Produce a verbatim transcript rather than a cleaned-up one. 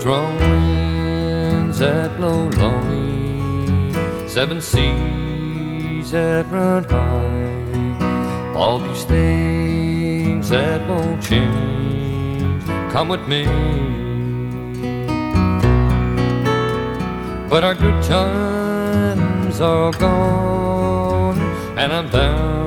strong winds that blow lonely, seven seas that run high, all these things that won't change, come with me. But our good times are all gone, and I'm bound